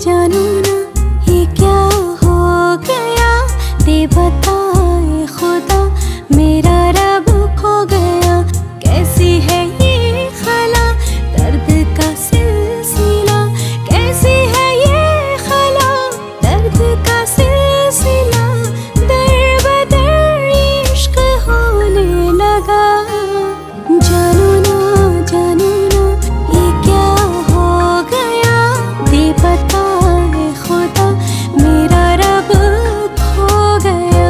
जानू ना ये क्या हो गया, दे बताए खुदा मेरा रब खो गया। कैसी है ये खला दर्द का सिलसिला, कैसी है ये खला दर्द का सिलसिला, दर बदर इश्क होने लगा। जानू ना ये क्या हो गया, दे बताए खुदा मेरा रब खो गया।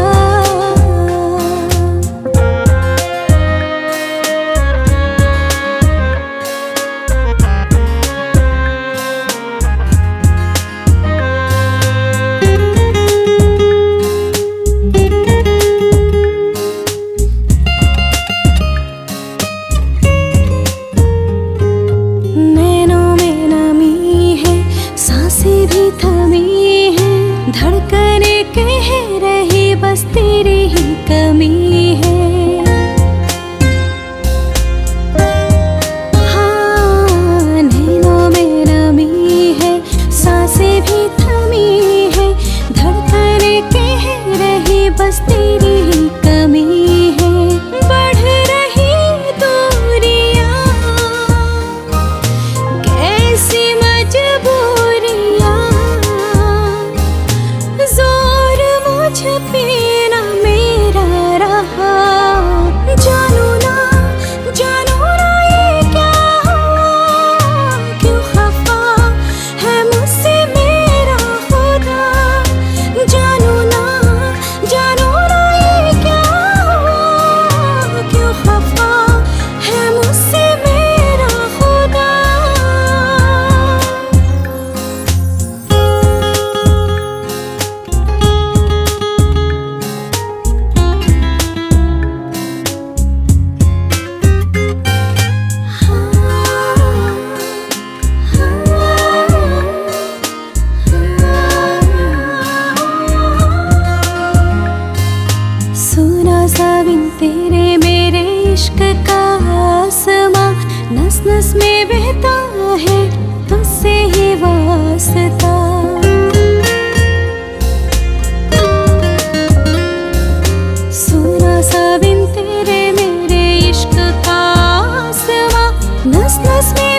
भी थमी है, धड़कने कह रही बस तेरी ही कमी है। हाँ नैनों में नमी है, सांसें भी थमी है, धड़कने कह रही बस तेरी ही कमी है। बढ़ रही दूरियां कैसी मजबूरियां, जोर मुझ पे ना मेरा रहा। जानू ना ये क्या हुआ, क्यों खफा है मुझसे मेरा खुदा। जानू ना ये क्या हुआ, क्यों खफा है मुझसे मेरा खुदा। सुना साबिन तेरे मेरे इश्क का आसमां, नस नस में बहता है तुझसे ही वास्ता। सुना साबिन तेरे मेरे इश्क का आसमां, नस नस में